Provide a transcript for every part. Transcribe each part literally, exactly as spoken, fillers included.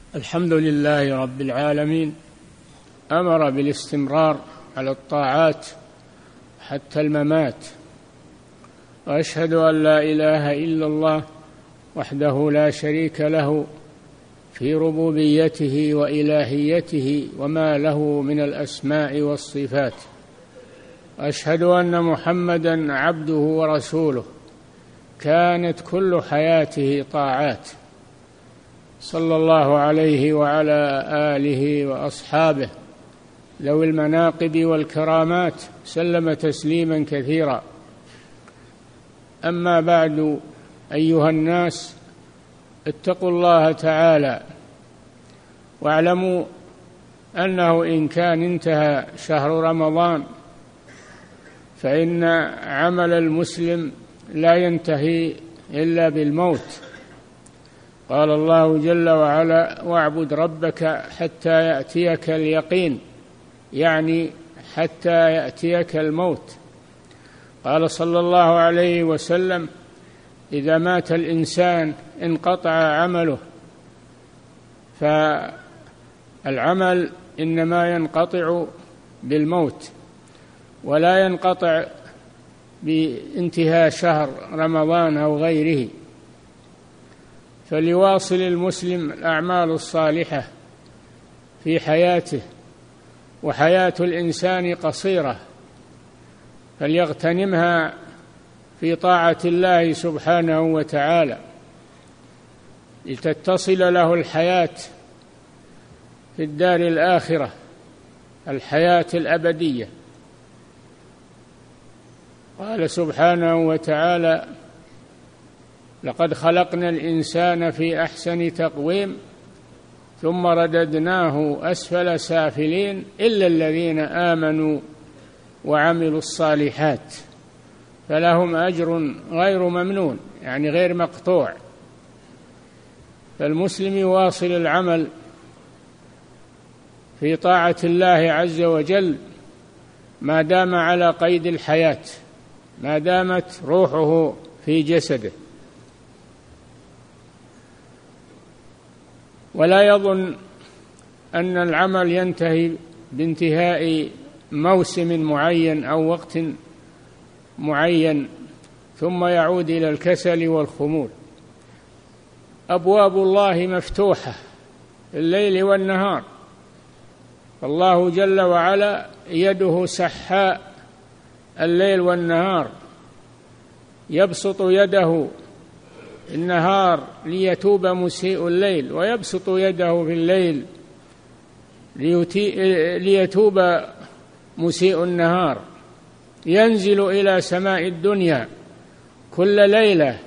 الحمد لله رب العالمين، أمر بالاستمرار على الطاعات حتى الممات، وأشهد أن لا إله إلا الله وحده لا شريك له في ربوبيته وإلهيته وما له من الأسماء والصفات، وأشهد أن محمدًا عبده ورسوله كانت كل حياته طاعات، صلى الله عليه وعلى آله وأصحابه ذوي المناقب والكرامات، سلم تسليما كثيرا. أما بعد، أيها الناس، اتقوا الله تعالى واعلموا أنه إن كان انتهى شهر رمضان فإن عمل المسلم لا ينتهي إلا بالموت. قال الله جل وعلا: واعبد ربك حتى يأتيك اليقين، يعني حتى يأتيك الموت. قال صلى الله عليه وسلم: إذا مات الإنسان انقطع عمله. فالعمل إنما ينقطع بالموت، ولا ينقطع بانتهاء شهر رمضان أو غيره. فليواصل المسلم الأعمال الصالحة في حياته، وحياة الإنسان قصيرة، فليغتنمها في طاعة الله سبحانه وتعالى لتتصل له الحياة في الدار الآخرة، الحياة الأبدية. قال سبحانه وتعالى: لقد خلقنا الإنسان في أحسن تقويم ثم رددناه أسفل سافلين إلا الذين آمنوا وعملوا الصالحات فلهم أجر غير ممنون، يعني غير مقطوع. فالمسلم يواصل العمل في طاعة الله عز وجل ما دام على قيد الحياة، ما دامت روحه في جسده، ولا يظن أن العمل ينتهي بانتهاء موسم معين أو وقت معين ثم يعود إلى الكسل والخمول. أبواب الله مفتوحة الليل والنهار، فالله جل وعلا يده سحاء الليل والنهار، يبسط يده النهار ليتوب مسيء الليل، ويبسط يده في الليل ليتوب مسيء النهار. ينزل إلى سماء الدنيا كل ليلة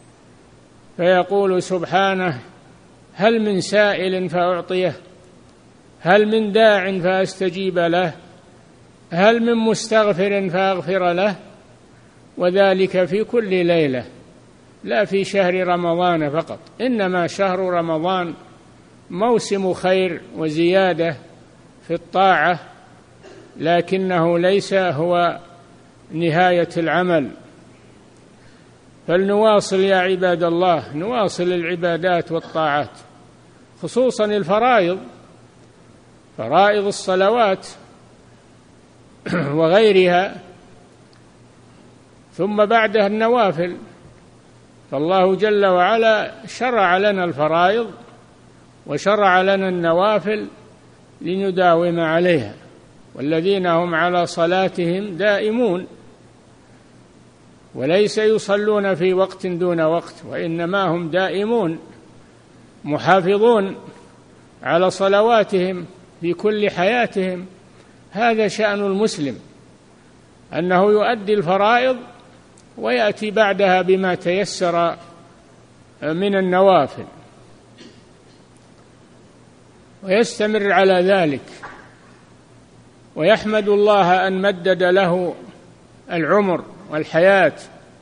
فيقول سبحانه: هل من سائل فأعطيه، هل من داع فأستجيب له، هل من مستغفر فأغفر له. وذلك في كل ليلة، لا في شهر رمضان فقط، إنما شهر رمضان موسم خير وزيادة في الطاعة، لكنه ليس هو نهاية العمل. فلنواصل يا عباد الله، نواصل العبادات والطاعات، خصوصا الفرائض، فرائض الصلوات وغيرها، ثم بعدها النوافل. فالله جل وعلا شرع لنا الفرائض وشرع لنا النوافل لنداوم عليها، والذين هم على صلاتهم دائمون، وليس يصلون في وقت دون وقت، وإنما هم دائمون محافظون على صلواتهم في كل حياتهم. هذا شأن المسلم، أنه يؤدي الفرائض ويأتي بعدها بما تيسر من النوافل، ويستمر على ذلك، ويحمد الله أن مدد له العمر والحياة.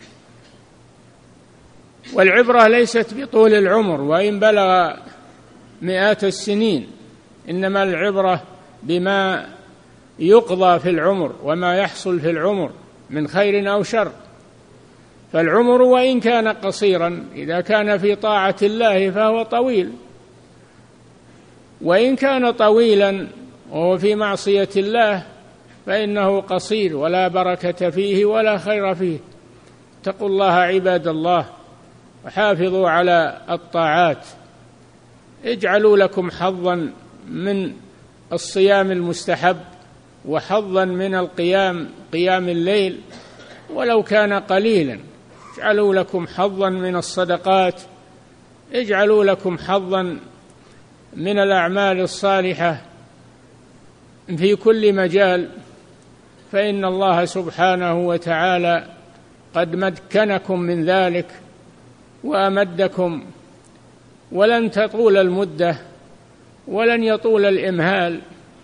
والعبرة ليست بطول العمر وإن بلغ مئات السنين، إنما العبرة بما يقضى في العمر وما يحصل في العمر من خير أو شر. فالعمر وإن كان قصيرا إذا كان في طاعة الله فهو طويل، وإن كان طويلا وهو في معصية الله فإنه قصير ولا بركة فيه ولا خير فيه. اتقوا الله عباد الله وحافظوا على الطاعات. اجعلوا لكم حظا من الصيام المستحب وحظا من القيام قيام الليل ولو كان قليلا. اجعلوا لكم حظا من الصدقات، اجعلوا لكم حظا من الأعمال الصالحة في كل مجال، فإن الله سبحانه وتعالى قد مكنكم من ذلك وأمدكم، ولن تطول المدة ولن يطول الإمهال،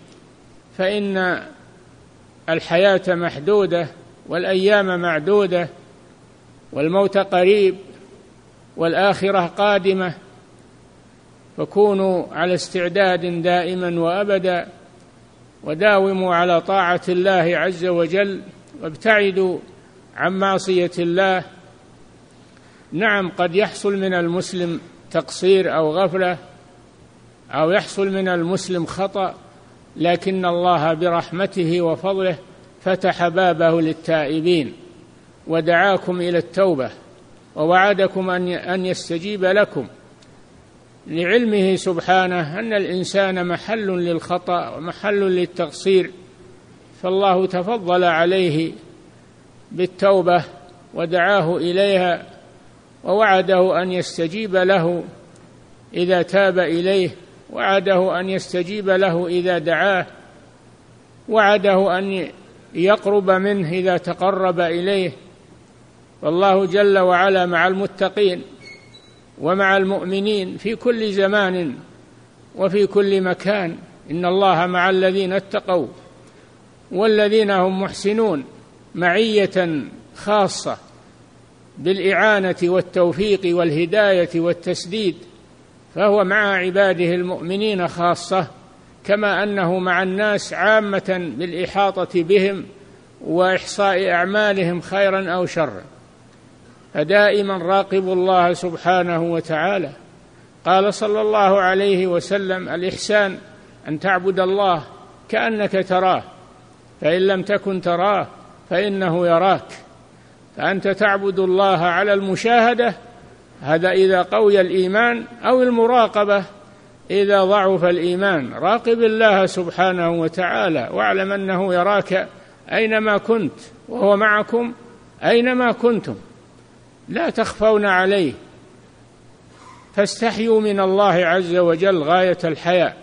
فإن الحياة محدودة والأيام معدودة والموت قريب والآخرة قادمة، فكونوا على استعداد دائما وأبدا، وداوموا على طاعة الله عز وجل وابتعدوا عن معصية الله. نعم، قد يحصل من المسلم تقصير أو غفلة أو يحصل من المسلم خطأ، لكن الله برحمته وفضله فتح بابه للتائبين ودعاكم إلى التوبة ووعدكم أن يستجيب لكم، لعلمه سبحانه أن الإنسان محل للخطأ ومحل للتقصير، فالله تفضل عليه بالتوبة ودعاه إليها ووعده أن يستجيب له إذا تاب إليه، وعده أن يستجيب له إذا دعاه، وعده أن يقرب منه إذا تقرب إليه. والله جل وعلا مع المتقين ومع المؤمنين في كل زمان وفي كل مكان. إن الله مع الذين اتقوا والذين هم محسنون معية خاصة بالإعانة والتوفيق والهداية والتسديد، فهو مع عباده المؤمنين خاصة، كما أنه مع الناس عامة بالإحاطة بهم وإحصاء أعمالهم خيرا أو شرا. فدائما راقبوا الله سبحانه وتعالى. قال صلى الله عليه وسلم: الإحسان أن تعبد الله كأنك تراه، فإن لم تكن تراه فإنه يراك. فأنت تعبد الله على المشاهدة، هذا إذا قوي الإيمان، أو المراقبة إذا ضعف الإيمان. راقب الله سبحانه وتعالى واعلم أنه يراك أينما كنت، وهو معكم أينما كنتم، لا تخفون عليه. فاستحيوا من الله عز وجل غاية الحياء،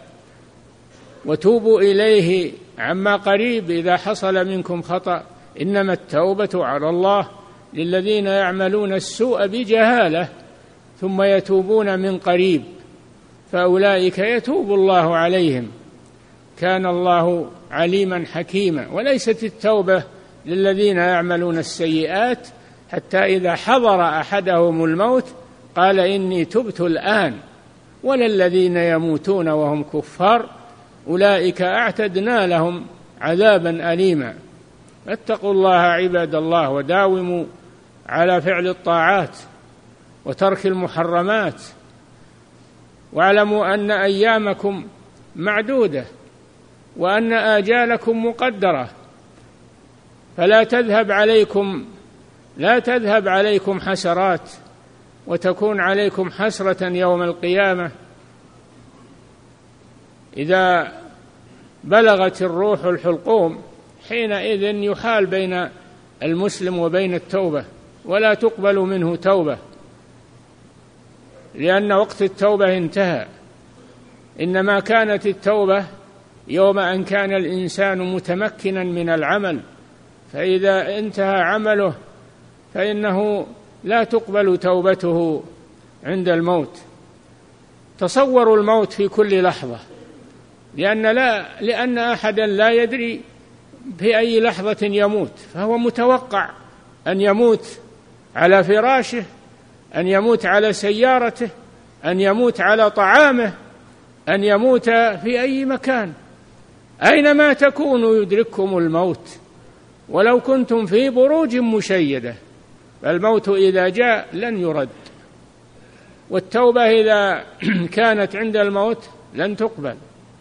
وتوبوا إليه عما قريب إذا حصل منكم خطأ. إنما التوبة على الله للذين يعملون السوء بجهالة ثم يتوبون من قريب فأولئك يتوب الله عليهم، كان الله عليما حكيما. وليست التوبة للذين يعملون السيئات حتى إذا حضر أحدهم الموت قال إني تبت الآن، ولا الذين يموتون وهم كفار أولئك أعتدنا لهم عذابا أليما. فاتقوا الله عباد الله وداوموا على فعل الطاعات وترك المحرمات، واعلموا أن أيامكم معدودة وأن آجالكم مقدرة، فلا تذهب عليكم لا تذهب عليكم حسرات وتكون عليكم حسرة يوم القيامة إذا بلغت الروح الحلقوم، حينئذ يحال بين المسلم وبين التوبة ولا تقبل منه توبة، لأن وقت التوبة انتهى. إنما كانت التوبة يوم أن كان الإنسان متمكنا من العمل، فإذا انتهى عمله فإنه لا تقبل توبته عند الموت. تصوروا الموت في كل لحظة، لأن لا لأن أحدا لا يدري في أي لحظة يموت، فهو متوقع أن يموت على فراشه، أن يموت على سيارته، أن يموت على طعامه، أن يموت في أي مكان. أينما تكونوا يدرككم الموت ولو كنتم في بروج مشيدة، فالموت إذا جاء لن يرد. والتوبة إذا كانت عند الموت لن تقبل.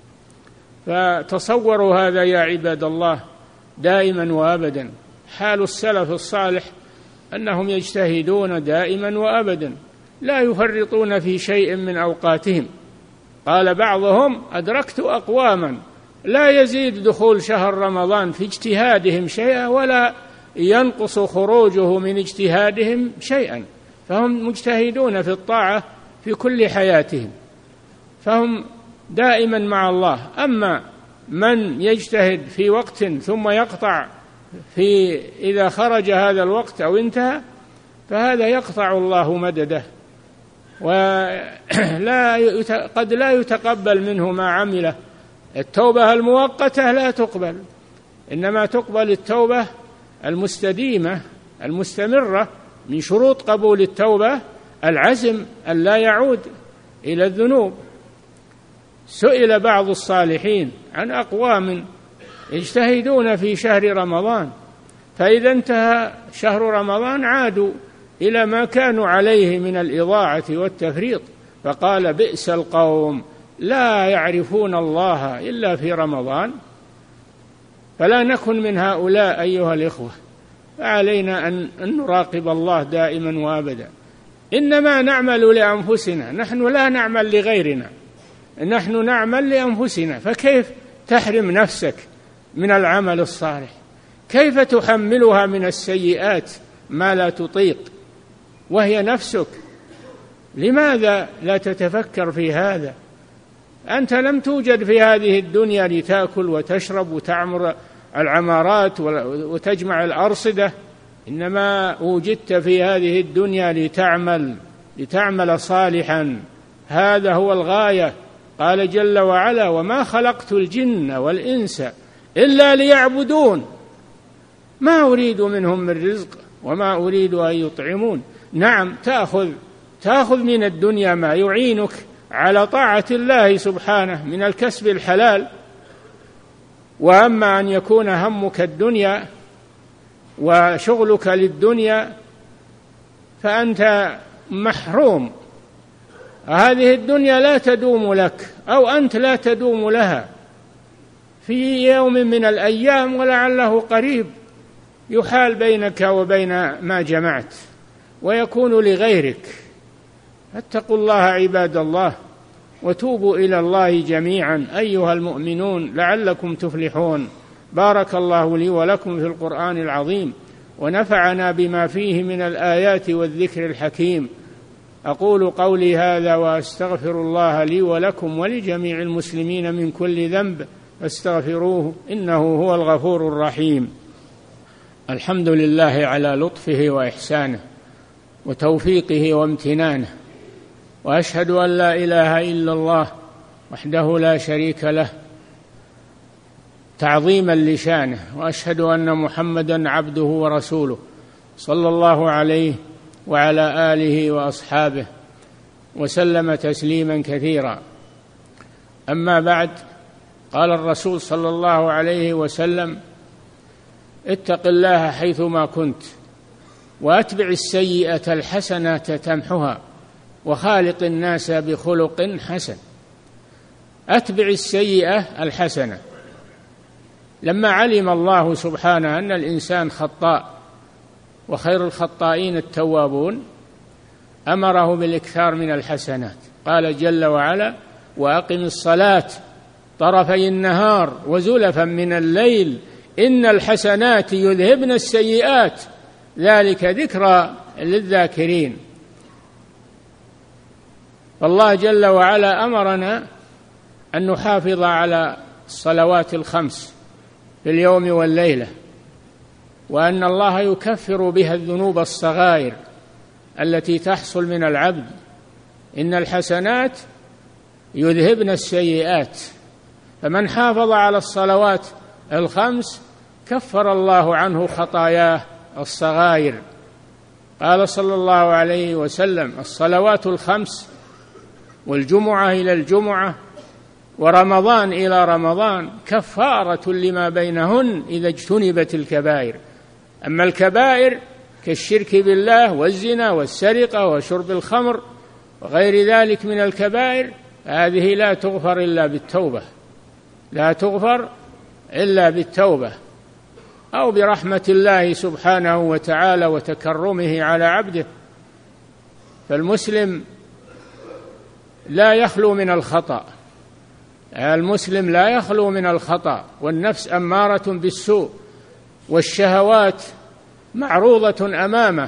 فتصوروا هذا يا عباد الله دائما وأبدا. حال السلف الصالح أنهم يجتهدون دائما وأبدا، لا يفرطون في شيء من أوقاتهم. قال بعضهم: أدركت أقواما لا يزيد دخول شهر رمضان في اجتهادهم شيئا ولا ينقص خروجه من اجتهادهم شيئا، فهم مجتهدون في الطاعة في كل حياتهم، فهم دائما مع الله. أما من يجتهد في وقت ثم يقطع في إذا خرج هذا الوقت أو انتهى، فهذا يقطع الله مدده، ولا قد لا يتقبل منه ما عمله. التوبة المؤقتة لا تقبل، إنما تقبل التوبة المستديمة المستمرة. من شروط قبول التوبة العزم أن لا يعود إلى الذنوب. سئل بعض الصالحين عن أقوام يجتهدون في شهر رمضان، فإذا انتهى شهر رمضان عادوا إلى ما كانوا عليه من الإضاعة والتفريط، فقال: بئس القوم لا يعرفون الله إلا في رمضان. فلا نكن من هؤلاء أيها الإخوة، فعلينا أن نراقب الله دائما وأبدا. إنما نعمل لأنفسنا، نحن لا نعمل لغيرنا، نحن نعمل لأنفسنا. فكيف تحرم نفسك من العمل الصالح؟ كيف تحملها من السيئات ما لا تطيق وهي نفسك؟ لماذا لا تتفكر في هذا؟ أنت لم توجد في هذه الدنيا لتأكل وتشرب وتعمر العمارات وتجمع الأرصدة، إنما وجدت في هذه الدنيا لتعمل لتعمل صالحا، هذا هو الغاية. قال جل وعلا: وما خلقت الجن والإنس إلا ليعبدون ما أريد منهم من رزق وما أريد أن يطعمون. نعم، تأخذ تأخذ من الدنيا ما يعينك على طاعة الله سبحانه من الكسب الحلال، وأما أن يكون همك الدنيا وشغلك للدنيا فأنت محروم. هذه الدنيا لا تدوم لك، أو أنت لا تدوم لها. في يوم من الأيام ولعله قريب يحال بينك وبين ما جمعت ويكون لغيرك. فاتقوا الله عباد الله، وتوبوا إلى الله جميعا أيها المؤمنون لعلكم تفلحون. بارك الله لي ولكم في القرآن العظيم، ونفعنا بما فيه من الآيات والذكر الحكيم. أقول قولي هذا وأستغفر الله لي ولكم ولجميع المسلمين من كل ذنب، فاستغفروه إنه هو الغفور الرحيم. الحمد لله على لطفه وإحسانه وتوفيقه وامتنانه، وأشهد أن لا إله إلا الله وحده لا شريك له تعظيما لشانه، وأشهد أن محمدا عبده ورسوله صلى الله عليه وعلى آله وأصحابه وسلم تسليما كثيرا. أما بعد، قال الرسول صلى الله عليه وسلم: اتق الله حيثما كنت، وأتبع السيئة الحسنة تمحها، وخالق الناس بخلق حسن. أتبع السيئة الحسنة. لما علم الله سبحانه أن الإنسان خطاء وخير الخطائين التوابون، أمره بالإكثار من الحسنات. قال جل وعلا: وأقم الصلاة طرفي النهار وزلفا من الليل إن الحسنات يذهبن السيئات ذلك ذكرى للذاكرين. فالله جل وعلا أمرنا أن نحافظ على الصلوات الخمس في اليوم والليلة، وأن الله يكفر بها الذنوب الصغائر التي تحصل من العبد. إن الحسنات يذهبن السيئات، فمن حافظ على الصلوات الخمس كفر الله عنه خطاياه الصغائر. قال صلى الله عليه وسلم: الصلوات الخمس والجمعة إلى الجمعة ورمضان إلى رمضان كفارة لما بينهن إذا اجتنبت الكبائر. أما الكبائر كالشرك بالله والزنا والسرقة وشرب الخمر وغير ذلك من الكبائر هذه لا تغفر إلا بالتوبة، لا تغفر إلا بالتوبة أو برحمة الله سبحانه وتعالى وتكرمه على عبده. فالمسلم لا يخلو من الخطأ، المسلم لا يخلو من الخطأ، والنفس أمارة بالسوء، والشهوات معروضة أمامه،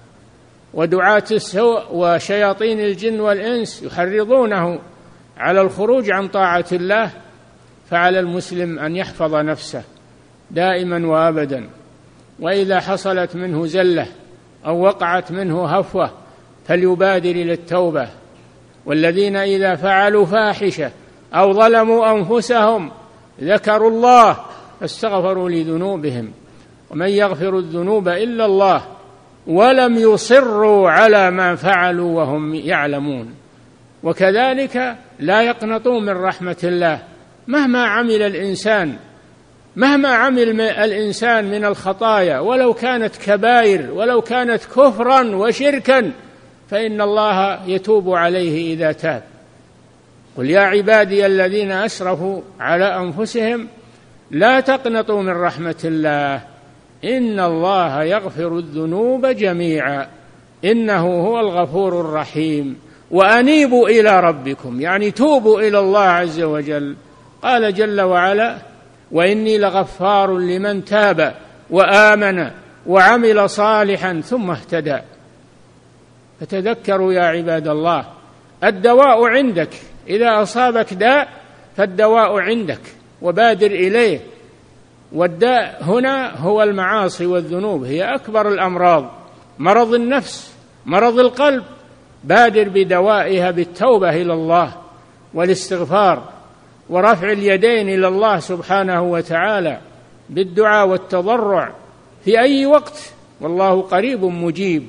ودعاة السوء وشياطين الجن والإنس يحرضونه على الخروج عن طاعة الله. فعلى المسلم أن يحفظ نفسه دائما وأبدا، وإذا حصلت منه زلة أو وقعت منه هفوة فليبادر إلى التوبة. والذين إذا فعلوا فاحشة أو ظلموا أنفسهم ذكروا الله فاستغفروا لذنوبهم ومن يغفر الذنوب إلا الله ولم يصروا على ما فعلوا وهم يعلمون. وكذلك لا يقنطوا من رحمة الله مهما عمل الإنسان، مهما عمل الإنسان من الخطايا ولو كانت كبائر ولو كانت كفرا وشركا فإن الله يتوب عليه إذا تاب. قل يا عبادي الذين أسرفوا على أنفسهم لا تقنطوا من رحمة الله إن الله يغفر الذنوب جميعا إنه هو الغفور الرحيم وأنيبوا إلى ربكم، يعني توبوا إلى الله عز وجل. قال جل وعلا وإني لغفار لمن تاب وآمن وعمل صالحا ثم اهتدى. فتذكروا يا عباد الله الدواء عندك، إذا أصابك داء فالدواء عندك وبادر إليه. والداء هنا هو المعاصي والذنوب، هي أكبر الأمراض، مرض النفس مرض القلب، بادر بدوائها بالتوبة إلى الله والاستغفار ورفع اليدين إلى الله سبحانه وتعالى بالدعاء والتضرع في أي وقت، والله قريب مجيب.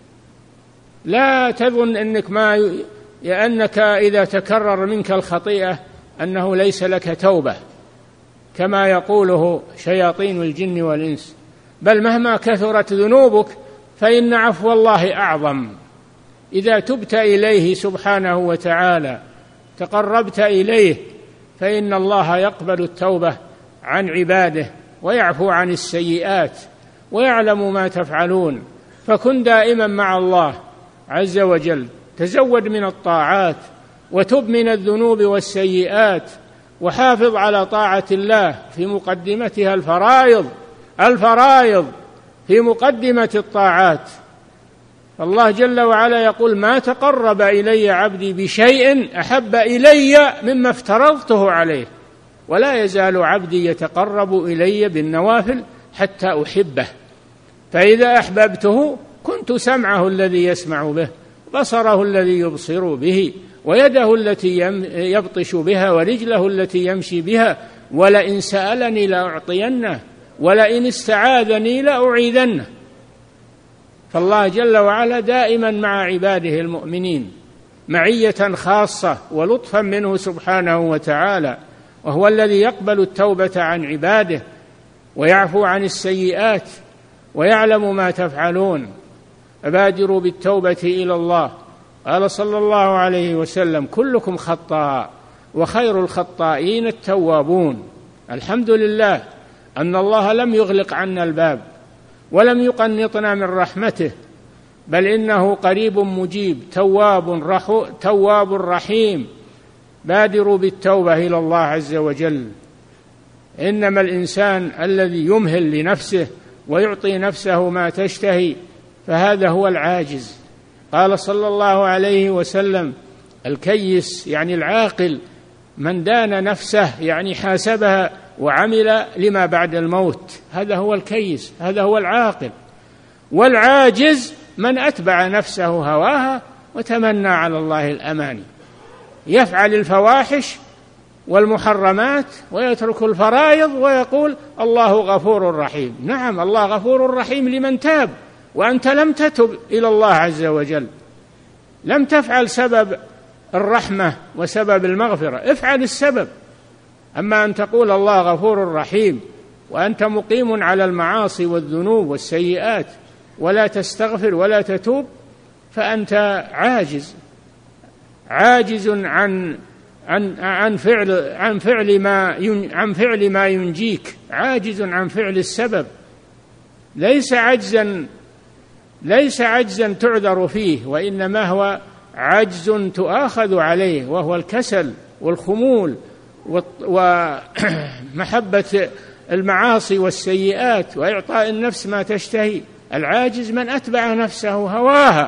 لا تظن أنك ما أنك إذا تكرر منك الخطيئة أنه ليس لك توبة كما يقوله شياطين الجن والإنس، بل مهما كثرت ذنوبك فإن عفو الله أعظم. إذا تبت إليه سبحانه وتعالى تقربت إليه فإن الله يقبل التوبة عن عباده ويعفو عن السيئات ويعلم ما تفعلون. فكن دائما مع الله عز وجل، تزود من الطاعات وتب من الذنوب والسيئات، وحافظ على طاعة الله في مقدمتها الفرائض الفرائض في مقدمة الطاعات. الله جل وعلا يقول ما تقرب إلي عبدي بشيء أحب إلي مما افترضته عليه، ولا يزال عبدي يتقرب إلي بالنوافل حتى أحبه، فإذا أحببته كنت سمعه الذي يسمع به، بصره الذي يبصر به، ويده التي يبطش بها، ورجله التي يمشي بها، ولئن سألني لأعطينه ولئن استعاذني لأعيذنه. فالله جل وعلا دائما مع عباده المؤمنين معية خاصة ولطفا منه سبحانه وتعالى، وهو الذي يقبل التوبة عن عباده ويعفو عن السيئات ويعلم ما تفعلون. فبادروا بالتوبة إلى الله. قال صلى الله عليه وسلم كلكم خطاء وخير الخطائين التوابون. الحمد لله أن الله لم يغلق عنا الباب ولم يقنطنا من رحمته، بل إنه قريب مجيب تواب رحو تواب رحيم. بادروا بالتوبة إلى الله عز وجل. إنما الإنسان الذي يمهل لنفسه ويعطي نفسه ما تشتهي فهذا هو العاجز. قال صلى الله عليه وسلم الكيس يعني العاقل من دان نفسه، يعني حاسبها وعمل لما بعد الموت، هذا هو الكيس، هذا هو العاقل. والعاجز من أتبع نفسه هواها وتمنى على الله الأماني، يفعل الفواحش والمحرمات ويترك الفرائض ويقول الله غفور رحيم. نعم الله غفور رحيم لمن تاب، وأنت لم تتب إلى الله عز وجل، لم تفعل سبب الرحمة وسبب المغفرة، افعل السبب. أما أن تقول الله غفور رحيم وأنت مقيم على المعاصي والذنوب والسيئات ولا تستغفر ولا تتوب فأنت عاجز عاجز عن عن عن فعل عن فعل ما عن فعل ما ينجيك، عاجز عن فعل السبب، ليس عجزا ليس عجزا تعذر فيه، وإنما هو عجز تؤاخذ عليه، وهو الكسل والخمول ومحبة المعاصي والسيئات وإعطاء النفس ما تشتهي. العاجز من أتبع نفسه هواها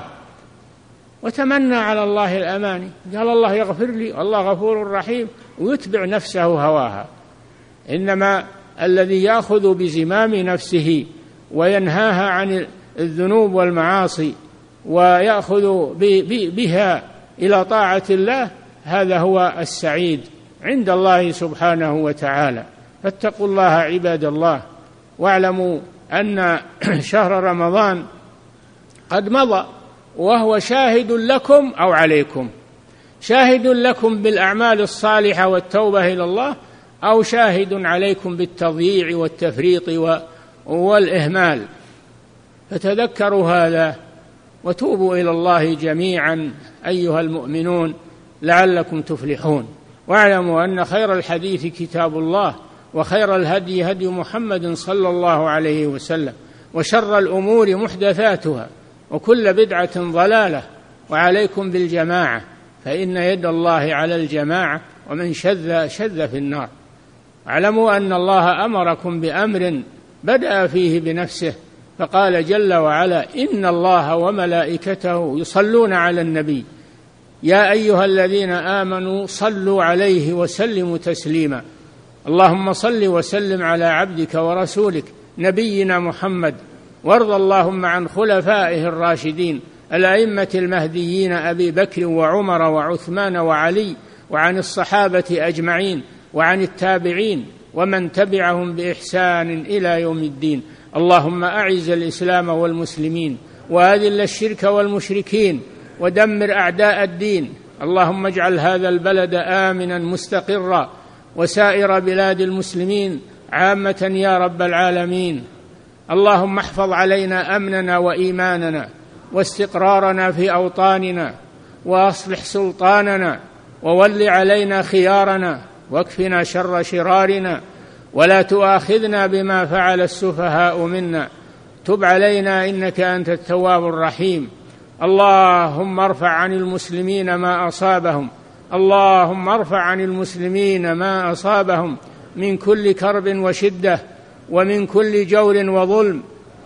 وتمنى على الله الأماني، قال الله يغفر لي، الله غفور رحيم، ويتبع نفسه هواها. إنما الذي يأخذ بزمام نفسه وينهاها عن الذنوب والمعاصي ويأخذ بها إلى طاعة الله، هذا هو السعيد عند الله سبحانه وتعالى. فاتقوا الله عباد الله، واعلموا أن شهر رمضان قد مضى وهو شاهد لكم أو عليكم، شاهد لكم بالأعمال الصالحة والتوبة إلى الله، أو شاهد عليكم بالتضييع والتفريط والإهمال. فتذكروا هذا وتوبوا إلى الله جميعا أيها المؤمنون لعلكم تفلحون. واعلموا أن خير الحديث كتاب الله، وخير الهدي هدي محمد صلى الله عليه وسلم، وشر الأمور محدثاتها، وكل بدعة ضلالة، وعليكم بالجماعة، فإن يد الله على الجماعة، ومن شذ شذ في النار. اعلموا أن الله أمركم بأمر بدأ فيه بنفسه، فقال جل وعلا: إن الله وملائكته يصلون على النبي يا أيها الذين آمنوا صلوا عليه وسلموا تسليما. اللهم صل وسلم على عبدك ورسولك نبينا محمد، وارض اللهم عن خلفائه الراشدين الأئمة المهديين أبي بكر وعمر وعثمان وعلي، وعن الصحابة أجمعين، وعن التابعين ومن تبعهم بإحسان إلى يوم الدين. اللهم أعز الإسلام والمسلمين، وأذل الشرك والمشركين، ودمر أعداء الدين. اللهم اجعل هذا البلد آمنا مستقرا، وسائر بلاد المسلمين عامة يا رب العالمين. اللهم احفظ علينا أمننا وإيماننا واستقرارنا في أوطاننا، وأصلح سلطاننا، وول علينا خيارنا، واكفنا شر شرارنا، ولا تؤاخذنا بما فعل السفهاء منا. تب علينا إنك أنت التواب الرحيم. اللهم ارفع عن المسلمين ما أصابهم، اللهم ارفع عن المسلمين ما أصابهم من كل كرب وشدة، ومن كل جور وظلم.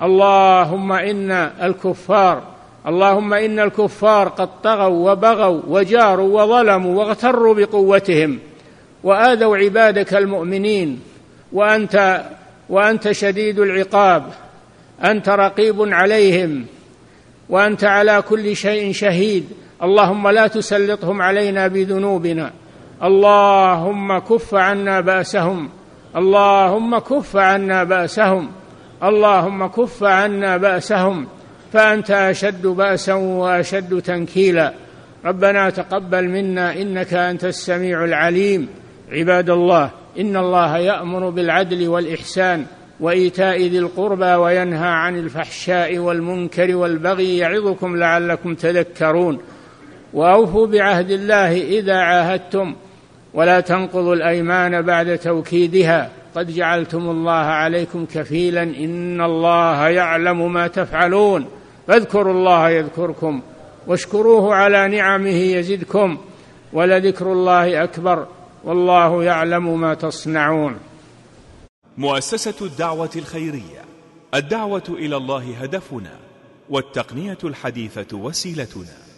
اللهم إن الكفار اللهم إن الكفار قد طغوا وبغوا وجاروا وظلموا واغتروا بقوتهم وآذوا عبادك المؤمنين، وأنت وأنت شديد العقاب. أنت رقيب عليهم، وأنت على كل شيء شهيد. اللهم لا تسلطهم علينا بذنوبنا. اللهم كف عنا بأسهم، اللهم كف عنا بأسهم، اللهم كف عنا بأسهم، فأنت أشد بأسا وأشد تنكيلا. ربنا تقبل منا إنك أنت السميع العليم. عباد الله، إن الله يأمر بالعدل والإحسان وإيتاء ذي القربى، وينهى عن الفحشاء والمنكر والبغي، يعظكم لعلكم تذكرون. وأوفوا بعهد الله إذا عاهدتم، ولا تنقضوا الأيمان بعد توكيدها، قد جعلتم الله عليكم كفيلا، إن الله يعلم ما تفعلون. فاذكروا الله يذكركم، واشكروه على نعمه يزدكم، ولذكر الله أكبر، والله يعلم ما تصنعون. مؤسسة الدعوة الخيرية، الدعوة إلى الله هدفنا، والتقنية الحديثة وسيلتنا.